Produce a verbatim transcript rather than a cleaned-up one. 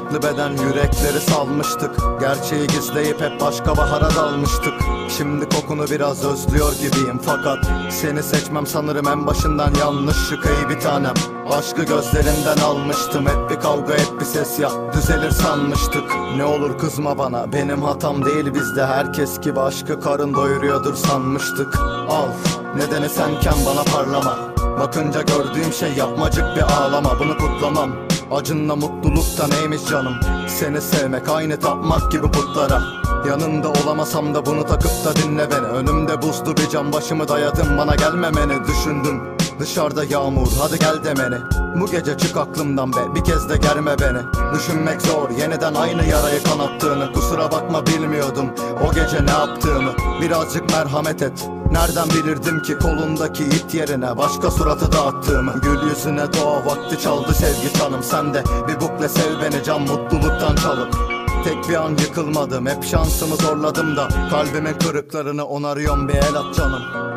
Dertli beden yürekleri salmıştık. Gerçeği gizleyip hep başka bahara dalmıştık. Şimdi kokunu biraz özlüyor gibiyim, fakat seni seçmem sanırım en başından yanlışlık. Ey bir tanem, aşkı gözlerinden almıştım. Hep bir kavga, hep bir ses, ya düzelir sanmıştık. Ne olur kızma bana, benim hatam değil, bizde herkes gibi aşkı karın doyuruyordur sanmıştık. Al, nedeni senken bana parlama. Bakınca gördüğüm şey yapmacık bir ağlama. Bunu kutlamam, acınla mutlulukta neymiş canım. Seni sevmek aynı tapmak gibi putlara. Yanında olamasam da bunu takıp da dinle beni. Önümde buzlu bir cam, başımı dayadım, bana gelmemeni düşündüm. Dışarıda yağmur, hadi gel demeni. Bu gece çık aklımdan be, bir kez de germe beni. Düşünmek zor, yeniden aynı yarayı kanattığını. Kusura bakma, bilmiyordum o gece ne yaptığımı. Birazcık merhamet et. Nereden bilirdim ki kolundaki it yerine başka suratı dağıttığımı. Gül yüzüne doğa vakti çaldı sevgi canım. Sen de bir bukle sev beni, can mutluluktan çalıp. Tek bir an yıkılmadım, hep şansımı zorladım da kalbimin kırıklarını onarıyorum, bir el at canım.